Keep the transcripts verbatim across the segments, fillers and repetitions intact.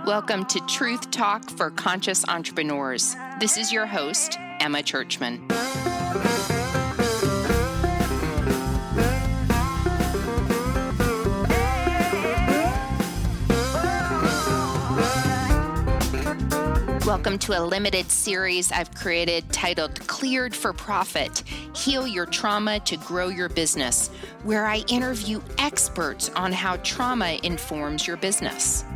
Welcome to Truth Talk for Conscious Entrepreneurs. This is your host, Emma Churchman. Welcome to a limited series I've created titled Cleared for Profit, Heal Your Trauma to Grow Your Business, where I interview experts on how trauma informs your business.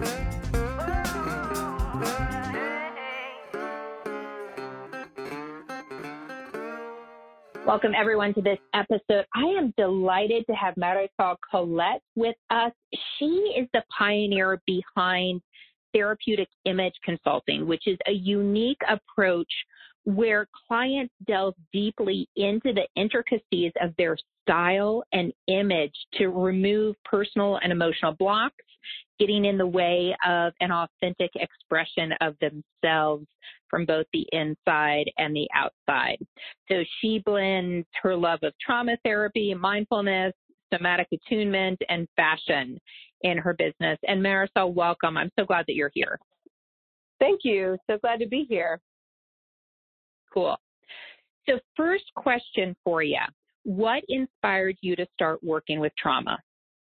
Welcome, everyone, to this episode. I am delighted to have Marisol Colette with us. She is the pioneer behind Therapeutic Image Consulting, which is a unique approach where clients delve deeply into the intricacies of their style and image to remove personal and emotional blocks, getting in the way of an authentic expression of themselves from both the inside and the outside. So she blends her love of trauma therapy, mindfulness, somatic attunement, and fashion in her business. And Marisol, welcome. I'm so glad that you're here. Thank you. So glad to be here. Cool. So first question for you. What inspired you to start working with trauma?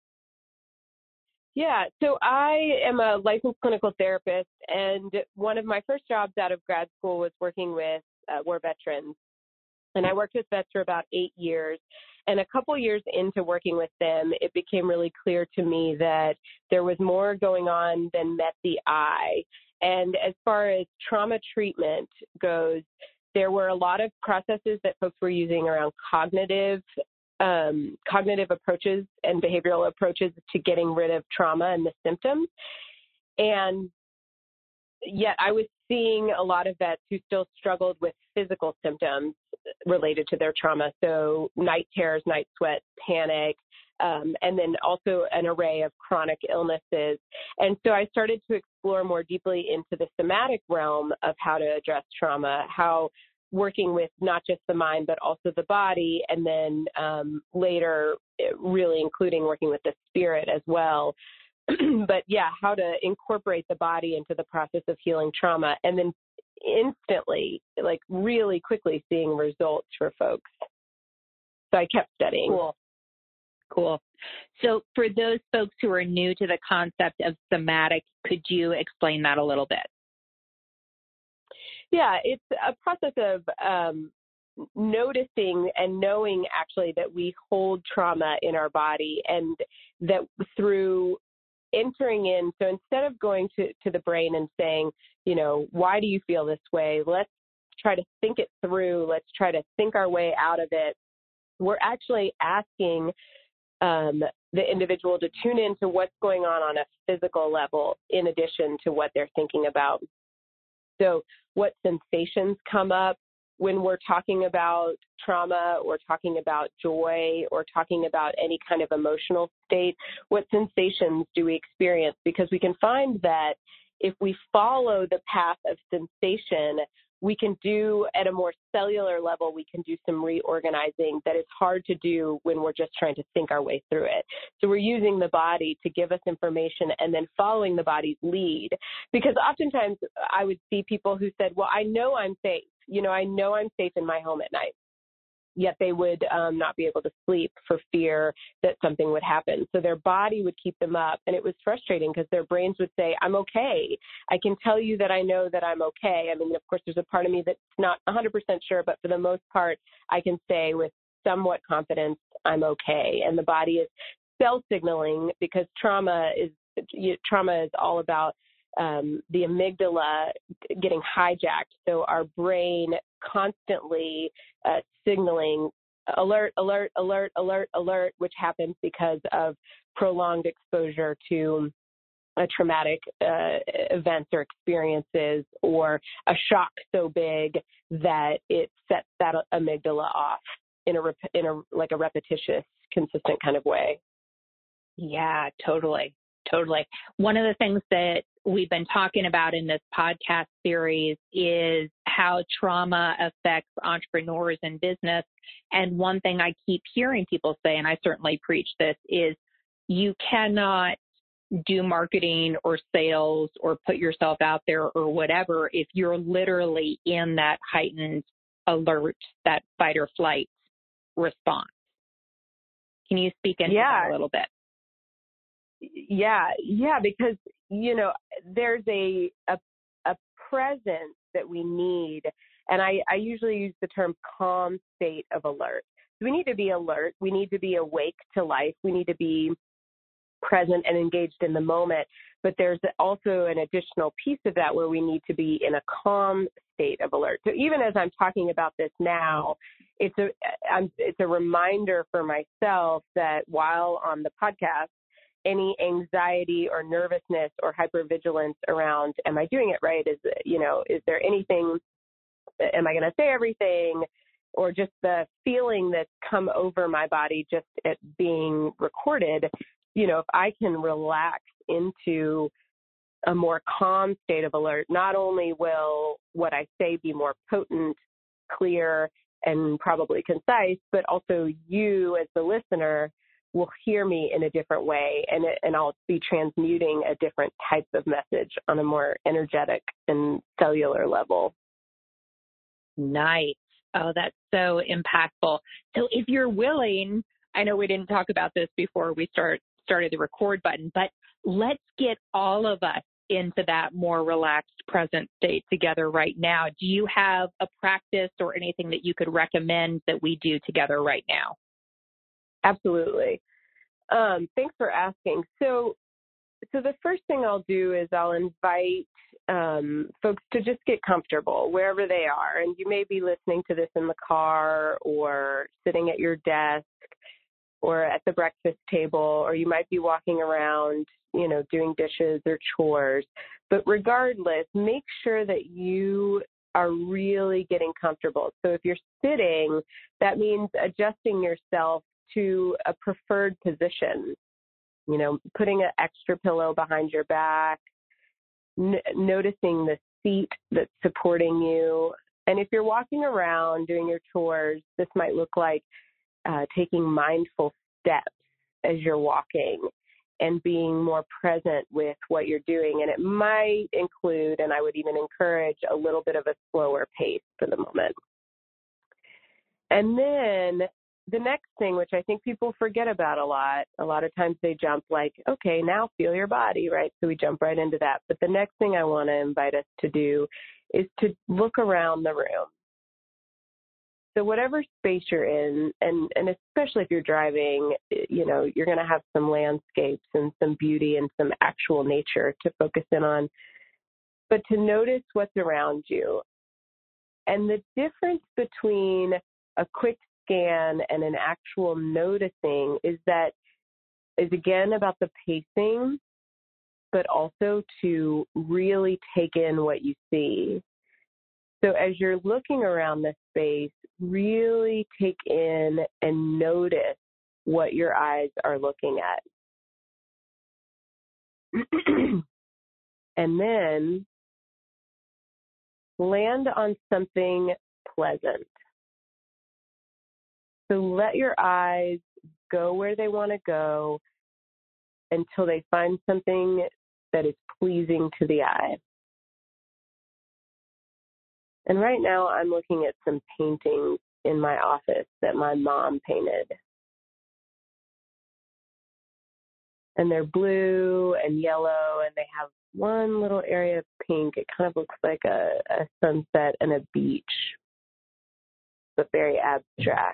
Yeah, so I am a licensed clinical therapist, and one of my first jobs out of grad school was working with uh, war veterans. And I worked with vets for about eight years. And a couple years into working with them, it became really clear to me that there was more going on than met the eye. And as far as trauma treatment goes, there were a lot of processes that folks were using around cognitive um, cognitive approaches and behavioral approaches to getting rid of trauma and the symptoms. And yet I was seeing a lot of vets who still struggled with physical symptoms related to their trauma. So night terrors, night sweats, panic, um, and then also an array of chronic illnesses. And so I started to explore more deeply into the somatic realm of how to address trauma, how working with not just the mind, but also the body, and then um, later really including working with the spirit as well. But yeah, how to incorporate the body into the process of healing trauma, and then instantly, like really quickly seeing results for folks. So I kept studying. Cool. Cool. So for those folks who are new to the concept of somatic, could you explain that a little bit? Yeah, it's a process of um, noticing and knowing actually that we hold trauma in our body, and that through entering in, so instead of going to, to the brain and saying, you know, why do you feel this way? Let's try to think it through. Let's try to think our way out of it. We're actually asking um, the individual to tune into what's going on on a physical level in addition to what they're thinking about. So what sensations come up when we're talking about trauma or talking about joy or talking about any kind of emotional state? What sensations do we experience? Because we can find that if we follow the path of sensation, we can do at a more cellular level, we can do some reorganizing that is hard to do when we're just trying to think our way through it. So we're using the body to give us information and then following the body's lead. Because oftentimes I would see people who said, well, I know I'm safe. You know, I know I'm safe in my home at night. Yet they would um, not be able to sleep for fear that something would happen. So their body would keep them up. And it was frustrating because their brains would say, I'm okay. I can tell you that I know that I'm okay. I mean, of course, there's a part of me that's not one hundred percent sure, but for the most part, I can say with somewhat confidence, I'm okay. And the body is self-signaling because trauma is, trauma is all about um, the amygdala getting hijacked. So our brain constantly uh, signaling alert, alert, alert, alert, alert, which happens because of prolonged exposure to a traumatic uh, events or experiences, or a shock so big that it sets that amygdala off in a, rep- in a like a repetitious, consistent kind of way. Yeah, totally. Totally. One of the things that we've been talking about in this podcast series is how trauma affects entrepreneurs in business. And one thing I keep hearing people say, and I certainly preach this, is you cannot do marketing or sales or put yourself out there or whatever if you're literally in that heightened alert, that fight or flight response. Can you speak into yeah. that a little bit? Yeah, yeah, because, you know, there's a, a, a presence that we need. And I, I usually use the term calm state of alert. So we need to be alert. We need to be awake to life. We need to be present and engaged in the moment. But there's also an additional piece of that where we need to be in a calm state of alert. So even as I'm talking about this now, it's a, I'm, it's a reminder for myself that while on the podcast, any anxiety or nervousness or hypervigilance around, am I doing it right? Is, you know, is there anything, am I going to say everything? Or just the feeling that's come over my body just at being recorded, you know, if I can relax into a more calm state of alert, not only will what I say be more potent, clear, and probably concise, but also you as the listener will hear me in a different way, and it, and I'll be transmuting a different type of message on a more energetic and cellular level. Nice. Oh, that's so impactful. So if you're willing, I know we didn't talk about this before we start started the record button, but let's get all of us into that more relaxed present state together right now. Do you have a practice or anything that you could recommend that we do together right now? Absolutely. Um, thanks for asking. So, so the first thing I'll do is I'll invite um, folks to just get comfortable wherever they are. And you may be listening to this in the car or sitting at your desk or at the breakfast table, or you might be walking around, you know, doing dishes or chores. But regardless, make sure that you are really getting comfortable. So if you're sitting, that means adjusting yourself to a preferred position, you know, putting an extra pillow behind your back, n- noticing the seat that's supporting you. And if you're walking around doing your chores, this might look like uh, taking mindful steps as you're walking and being more present with what you're doing. And it might include, and I would even encourage, a little bit of a slower pace for the moment. And then the next thing, which I think people forget about a lot, a lot of times they jump like, okay, now feel your body, right? So we jump right into that. But the next thing I want to invite us to do is to look around the room. So whatever space you're in, and, and especially if you're driving, you know, you're going to have some landscapes and some beauty and some actual nature to focus in on. But to notice what's around you. And the difference between a quick scan and an actual noticing is that is again about the pacing, but also to really take in what you see. So as you're looking around this space, really take in and notice what your eyes are looking at. And then land on something pleasant. So let your eyes go where they want to go until they find something that is pleasing to the eye. And right now I'm looking at some paintings in my office that my mom painted. And they're blue and yellow, and they have one little area of pink. It kind of looks like a, a sunset and a beach, but very abstract.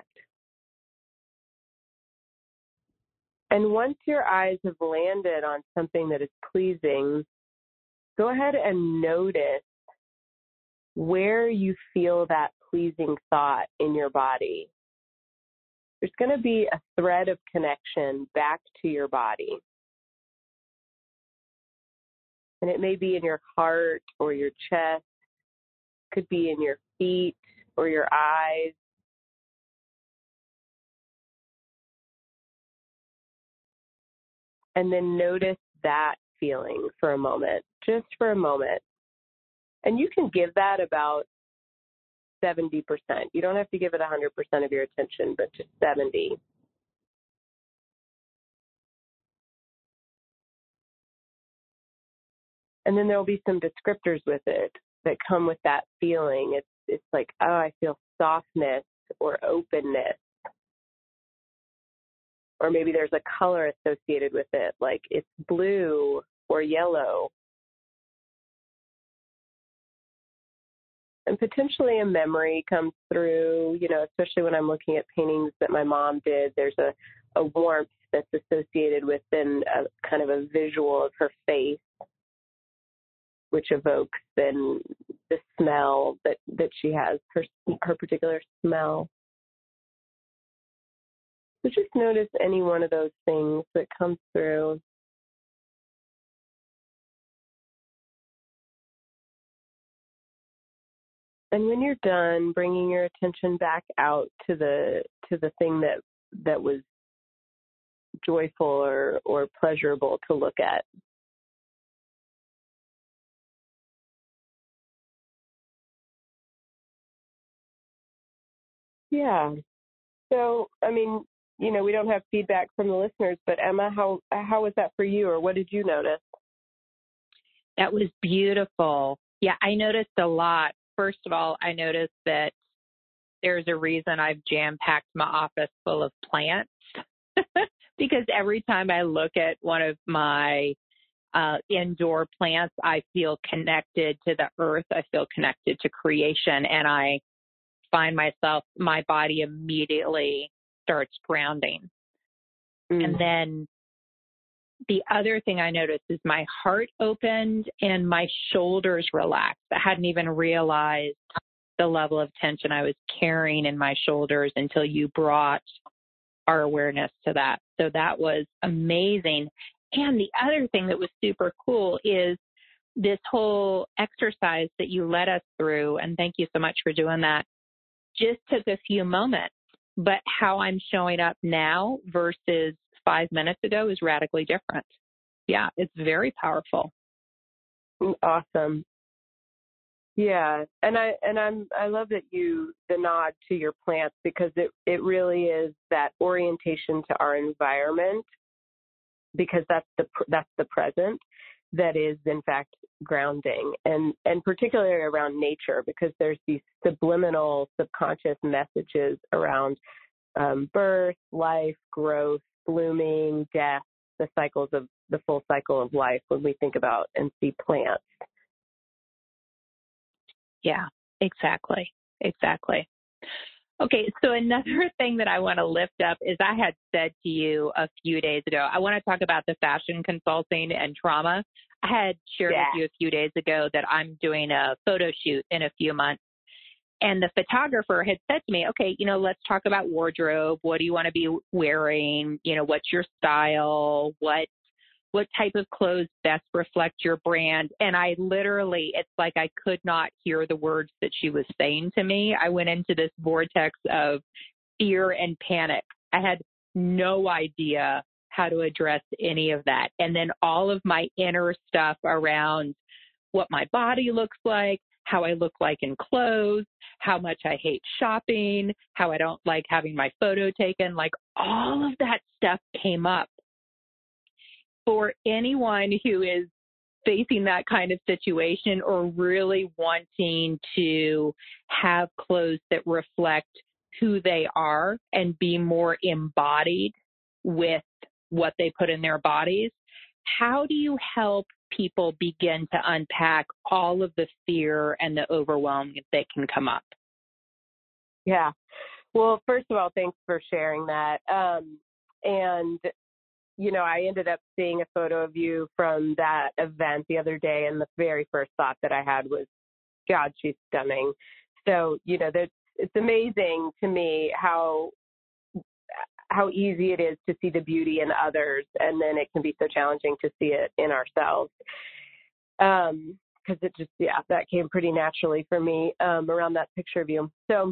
And once your eyes have landed on something that is pleasing, go ahead and notice where you feel that pleasing thought in your body. There's going to be a thread of connection back to your body. And it may be in your heart or your chest, could be in your feet or your eyes. And then notice that feeling for a moment, just for a moment. And you can give that about seventy percent. You don't have to give it one hundred percent of your attention, but just seventy. And then there'll be some descriptors with it that come with that feeling. It's it's like, oh, I feel softness or openness. Or maybe there's a color associated with it, like it's blue or yellow. And potentially a memory comes through, you know, especially when I'm looking at paintings that my mom did. There's a, a warmth that's associated with then a kind of a visual of her face, which evokes then the smell that, that she has, her, her particular smell. So just notice any one of those things that comes through. And when you're done, bringing your attention back out to the to the thing that that was joyful or, or pleasurable to look at. Yeah. So, I mean, you know, we don't have feedback from the listeners, but Emma, how how was that for you, or what did you notice? That was beautiful. Yeah, I noticed a lot. First of all, I noticed that there's a reason I've jam-packed my office full of plants because every time I look at one of my uh, indoor plants, I feel connected to the earth. I feel connected to creation, and I find myself, my body immediately starts grounding. Mm. And then the other thing I noticed is my heart opened and my shoulders relaxed. I hadn't even realized the level of tension I was carrying in my shoulders until you brought our awareness to that. So that was amazing. And the other thing that was super cool is this whole exercise that you led us through, and thank you so much for doing that, just took a few moments. But how I'm showing up now versus five minutes ago is radically different. Yeah, it's very powerful. Awesome. Yeah, and I and I'm I love that you the nod to your plants, because it it really is that orientation to our environment, because that's the that's the present that is in fact grounding, and and particularly around nature, because there's these subliminal subconscious messages around um, birth, life, growth, blooming, death, the cycles of the full cycle of life when we think about and see plants. Yeah, exactly. Exactly. Okay, so another thing that I want to lift up is I had said to you a few days ago, I want to talk about the fashion consulting and trauma. I had shared yeah. with you a few days ago that I'm doing a photo shoot in a few months. And the photographer had said to me, okay, you know, let's talk about wardrobe. What do you want to be wearing? You know, what's your style? What what type of clothes best reflect your brand? And I literally, it's like I could not hear the words that she was saying to me. I went into this vortex of fear and panic. I had no idea how to address any of that. And then all of my inner stuff around what my body looks like, how I look like in clothes, how much I hate shopping, how I don't like having my photo taken, like all of that stuff came up. For anyone who is facing that kind of situation or really wanting to have clothes that reflect who they are and be more embodied with what they put in their bodies, how do you help people begin to unpack all of the fear and the overwhelm that can come up? Yeah. Well, first of all, thanks for sharing that. Um, and you know, I ended up seeing a photo of you from that event the other day, and the very first thought that I had was, God, she's stunning. So, you know, that's, it's amazing to me how how easy it is to see the beauty in others, and then it can be so challenging to see it in ourselves. Um, because it just, yeah, that came pretty naturally for me um, around that picture of you. So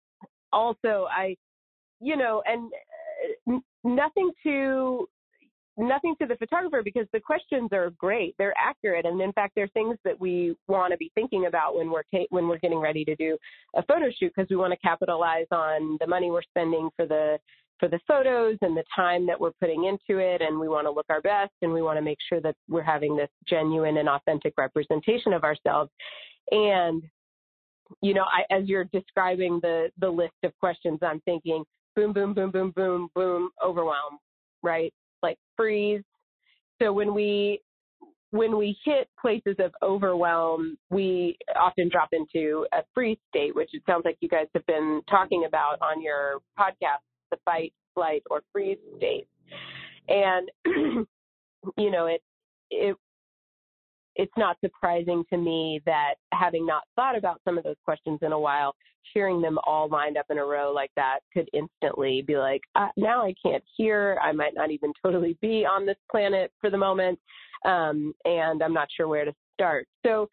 also, I, you know, and uh, nothing to nothing to the photographer because the questions are great. They're accurate. And in fact, they're things that we want to be thinking about when we're ta- when we're getting ready to do a photo shoot, because we want to capitalize on the money we're spending for the for the photos and the time that we're putting into it. And we want to look our best, and we want to make sure that we're having this genuine and authentic representation of ourselves. And, you know, I, as you're describing the, the list of questions, I'm thinking boom, boom, boom, boom, boom, boom, overwhelm, right? Like freeze. So when we when we hit places of overwhelm, we often drop into a freeze state, which it sounds like you guys have been talking about on your podcast, the fight, flight, or freeze state. And, you know, it it it's not surprising to me that, having not thought about some of those questions in a while, hearing them all lined up in a row like that could instantly be like, uh, now I can't hear. I might not even totally be on this planet for the moment, um, and I'm not sure where to start. So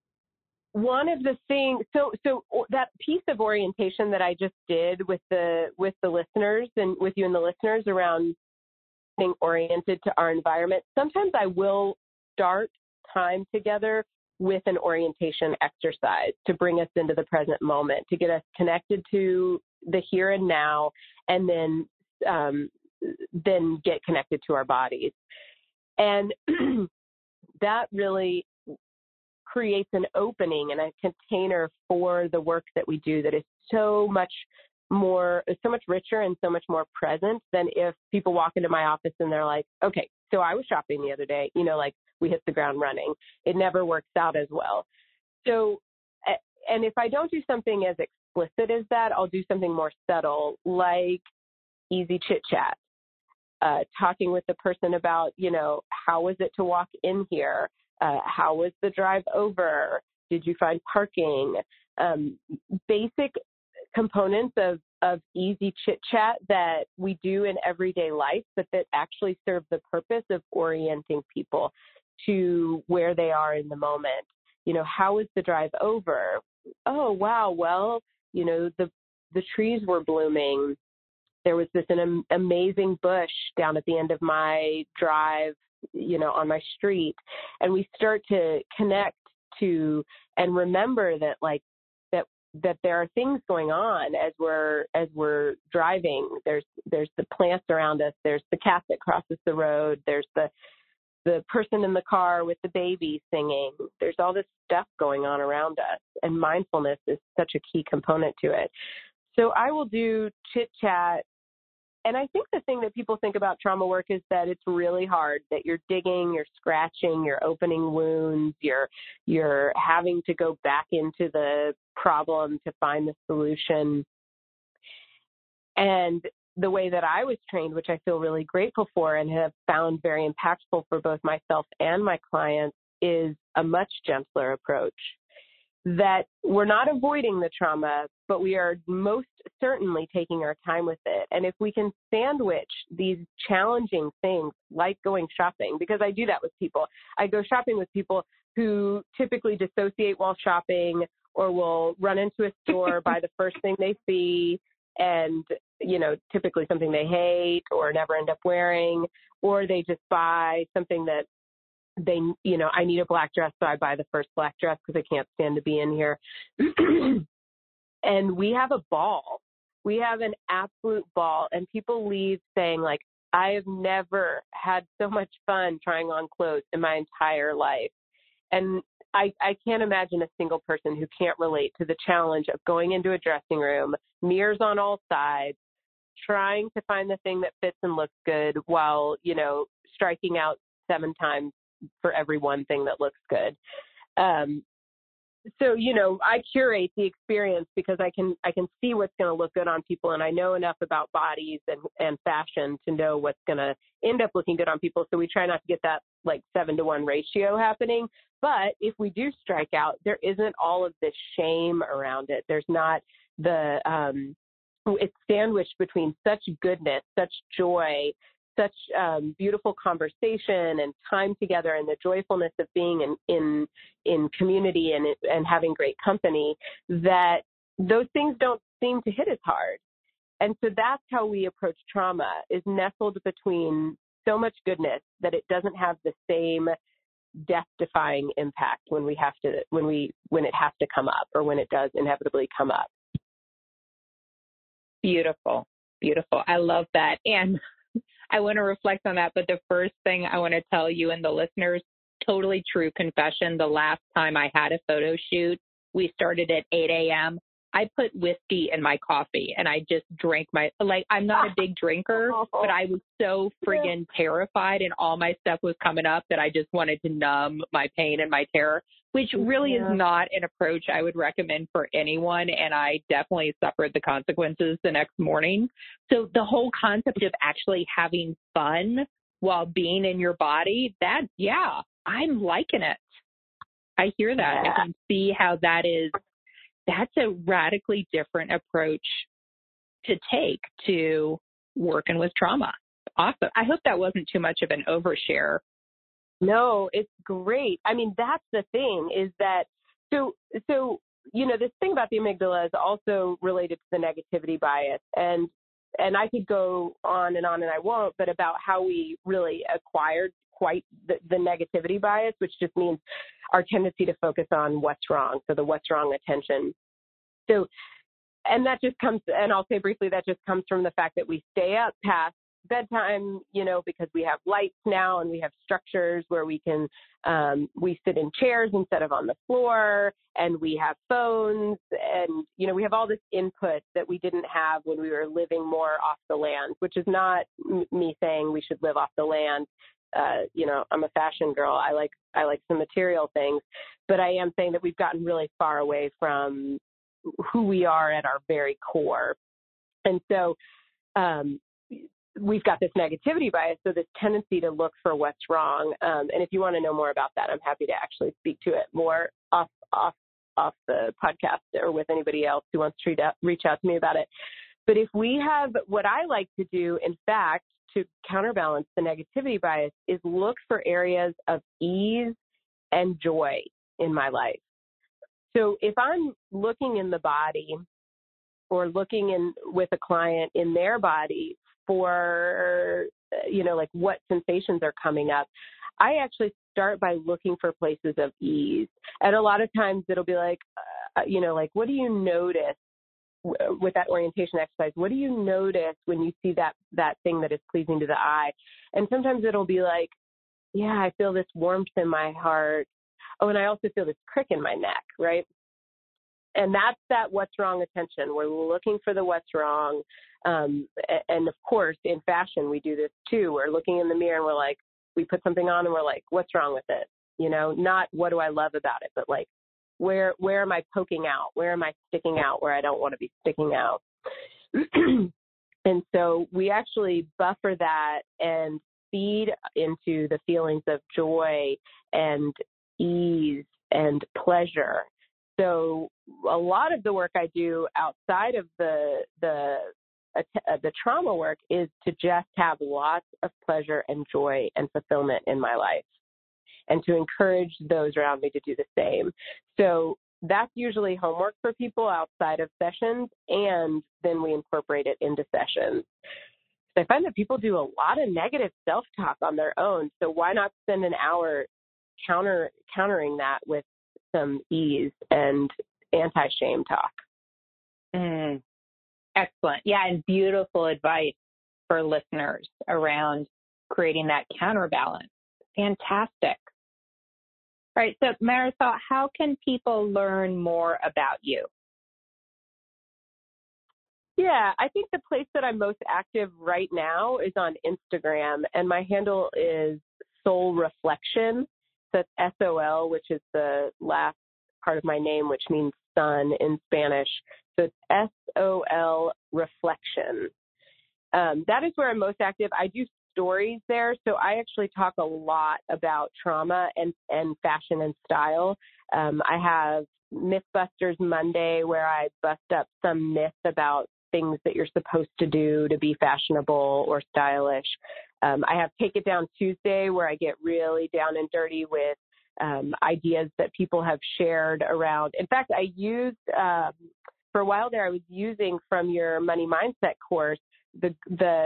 one of the things, so so that piece of orientation that I just did with the with the listeners and with you and the listeners around being oriented to our environment, sometimes I will start time together with an orientation exercise to bring us into the present moment, to get us connected to the here and now, and then um, then get connected to our bodies. And that really creates an opening and a container for the work that we do that is so much more, so much richer and so much more present than if people walk into my office and they're like, okay, so I was shopping the other day, you know, like we hit the ground running. It never works out as well. So, and if I don't do something as explicit as that, I'll do something more subtle, like easy chit chat, uh, talking with the person about, you know, how was it to walk in here? Uh, how was the drive over? Did you find parking? Um, basic components of, of easy chit chat that we do in everyday life, but that actually serve the purpose of orienting people to where they are in the moment. You know, how was the drive over? Oh, wow. Well, you know, the, the trees were blooming. There was this an amazing bush down at the end of my drive, you know, on my street. And we start to connect to and remember that, like, that that there are things going on as we're as we're driving. There's there's the plants around us. There's the cat that crosses the road. There's the the person in the car with the baby singing. There's all this stuff going on around us, and mindfulness is such a key component to it. So I will do chit chat. And I think the thing that people think about trauma work is that it's really hard, that you're digging, you're scratching, you're opening wounds, you're you're having to go back into the problem to find the solution. And the way that I was trained, which I feel really grateful for and have found very impactful for both myself and my clients, is a much gentler approach. That we're not avoiding the trauma, but we are most certainly taking our time with it. And if we can sandwich these challenging things like going shopping, because I do that with people. I go shopping with people who typically dissociate while shopping, or will run into a store, buy the first thing they see, and, you know, typically something they hate or never end up wearing, or they just buy something that they, you know, I need a black dress, so I buy the first black dress because I can't stand to be in here. And we have a ball. We have an absolute ball. And people leave saying, like, I have never had so much fun trying on clothes in my entire life. And I, I can't imagine a single person who can't relate to the challenge of going into a dressing room, mirrors on all sides, trying to find the thing that fits and looks good while, you know, striking out seven times for every one thing that looks good. Um, so, you know, I curate the experience because I can I can see what's going to look good on people, and I know enough about bodies and, and fashion to know what's going to end up looking good on people. So we try not to get that like seven to one ratio happening. But if we do strike out, there isn't all of this shame around it. There's not the um, it's sandwiched between such goodness, such joy, such um, beautiful conversation and time together, and the joyfulness of being in in, in community and and having great company, that those things don't seem to hit as hard. And so that's how we approach trauma, is nestled between so much goodness that it doesn't have the same death-defying impact when we have to, when we, when it has to come up or when it does inevitably come up. Beautiful, beautiful. I love that. And I want to reflect on that. But the first thing I want to tell you and the listeners, totally true confession. The last time I had a photo shoot, we started at eight a.m. I put whiskey in my coffee and I just drank my, like, I'm not a big drinker, but I was so friggin' terrified and all my stuff was coming up that I just wanted to numb my pain and my terror, which really yeah. is not an approach I would recommend for anyone. And I definitely suffered the consequences the next morning. So the whole concept of actually having fun while being in your body, that, yeah, I'm liking it. I hear that. Yeah. I can see how that is. That's a radically different approach to take to working with trauma. Awesome. I hope that wasn't too much of an overshare. No, it's great. I mean, that's the thing is that, so, so, you know, this thing about the amygdala is also related to the negativity bias. And, and I could go on and on and I won't, but about how we really acquired quite the, the negativity bias, which just means our tendency to focus on what's wrong. So the what's wrong attention. So, and that just comes, and I'll say briefly, that just comes from the fact that we stay up past bedtime, you know, because we have lights now and we have structures where we can, um, we sit in chairs instead of on the floor, and we have phones, and, you know, we have all this input that we didn't have when we were living more off the land, which is not m- me saying we should live off the land. Uh, you know, I'm a fashion girl. I like, I like some material things, but I am saying that we've gotten really far away from who we are at our very core. And so, um, we've got this negativity bias, so this tendency to look for what's wrong. Um, and if you want to know more about that, I'm happy to actually speak to it more off, off, off the podcast or with anybody else who wants to reach out, reach out to me about it. But if we have, what I like to do, in fact, to counterbalance the negativity bias is look for areas of ease and joy in my life. So if I'm looking in the body or looking in with a client in their body for, you know, like what sensations are coming up, I actually start by looking for places of ease. And a lot of times it'll be like, uh, you know, like, what do you notice w- with that orientation exercise? What do you notice when you see that, that thing that is pleasing to the eye? And sometimes it'll be like, yeah, I feel this warmth in my heart. Oh, and I also feel this crick in my neck, right? And that's that what's wrong attention. We're looking for the what's wrong. Um, and of course, in fashion, we do this too. We're looking in the mirror and we're like, we put something on and we're like, what's wrong with it? You know, not what do I love about it, but like, where, where am I poking out? Where am I sticking out where I don't want to be sticking out? And so we actually buffer that and feed into the feelings of joy and ease and pleasure. So a lot of the work I do outside of the the uh, the trauma work is to just have lots of pleasure and joy and fulfillment in my life, and to encourage those around me to do the same. So that's usually homework for people outside of sessions, and then we incorporate it into sessions. So I find that people do a lot of negative self-talk on their own. So why not spend an hour counter countering that with some ease and anti-shame talk? Mm, excellent. Yeah, and beautiful advice for listeners around creating that counterbalance. Fantastic. All right, so Marisol, how can people learn more about you? Yeah, I think the place that I'm most active right now is on Instagram, and my handle is Soul Reflection. That's S O L, which is the last part of my name, which means sun in Spanish. So it's S O L Reflection. Um, that is where I'm most active. I do stories there, so I actually talk a lot about trauma and, and fashion and style. Um, I have Mythbusters Monday, where I bust up some myths about things that you're supposed to do to be fashionable or stylish. Um, I have Take It Down Tuesday, where I get really down and dirty with um, ideas that people have shared around. In fact, I used, um, for a while there, I was using from your money mindset course, the the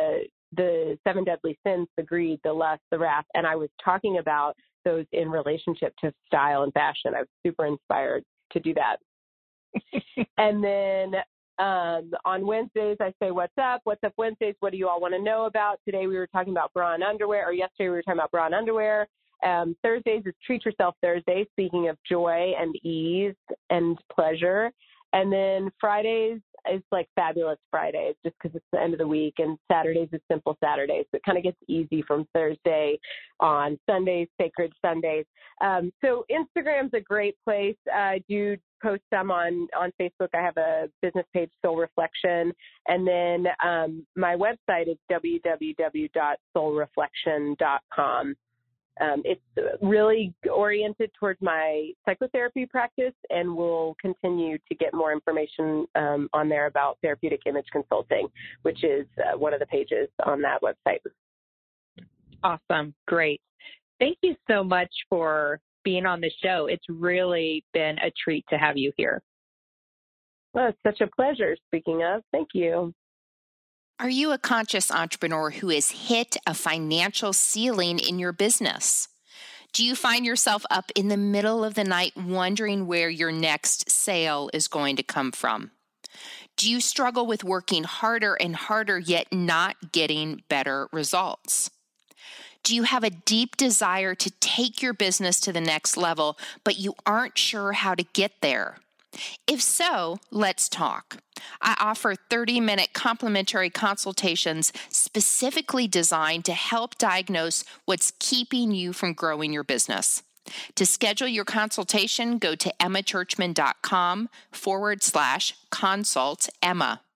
the seven deadly sins, the greed, the lust, the wrath, and I was talking about those in relationship to style and fashion. I was super inspired to do that. And then um, on Wednesdays, I say, what's up? What's up Wednesdays? What do you all want to know about? Today we were talking about bra and underwear, or yesterday we were talking about bra and underwear. Um, Thursdays is Treat Yourself Thursday, speaking of joy and ease and pleasure. And then Fridays is like Fabulous Fridays, just because it's the end of the week. And Saturdays is Simple Saturdays. So it kind of gets easy from Thursday on. Sundays, Sacred Sundays. Um, so Instagram's a great place. I do post some on, on Facebook. I have a business page, Soul Reflection. And then um, my website is w w w dot soul reflection dot com. Um, it's really oriented towards my psychotherapy practice, and we'll continue to get more information um, on there about therapeutic image consulting, which is uh, one of the pages on that website. Awesome. Great. Thank you so much for being on the show. It's really been a treat to have you here. Well, it's such a pleasure, speaking of. Thank you. Are you a conscious entrepreneur who has hit a financial ceiling in your business? Do you find yourself up in the middle of the night wondering where your next sale is going to come from? Do you struggle with working harder and harder yet not getting better results? Do you have a deep desire to take your business to the next level, but you aren't sure how to get there? If so, let's talk. I offer thirty-minute complimentary consultations specifically designed to help diagnose what's keeping you from growing your business. To schedule your consultation, go to emmachurchman.com forward slash consult Emma.